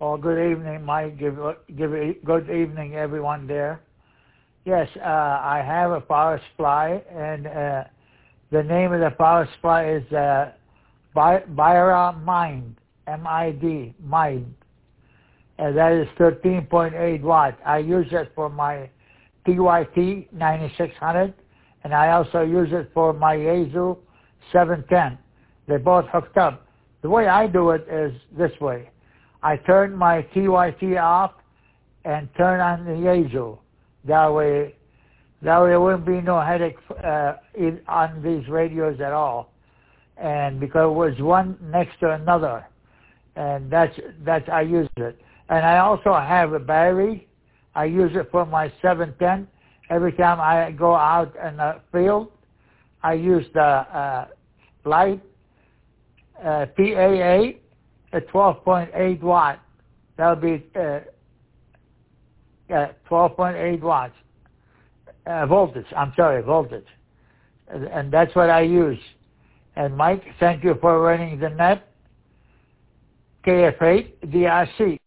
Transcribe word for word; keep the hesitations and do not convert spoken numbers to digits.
Oh, good evening, Mike. Give, give a good evening, everyone there. Yes, uh, I have a power supply, and uh, the name of the power supply is uh, Byra Mind, M I D, Mind. And that is thirteen point eight watt. I use it for my T Y T ninety-six hundred, and I also use it for my Yaesu seven ten. They're both hooked up. The way I do it is this way. I turn my T Y T off and turn on the Yaesu. That way, that way there wouldn't be no headache uh, in, on these radios at all. And because it was one next to another, and that's that's I use it. And I also have a battery. I use it for my seven ten. Every time I go out in the field, I use the uh, light uh, P A A at twelve point eight watt. That'll be uh, uh, twelve point eight watts. Uh, voltage, I'm sorry, voltage. And, and that's what I use. And Mike, thank you for running the net. K F eight D R C.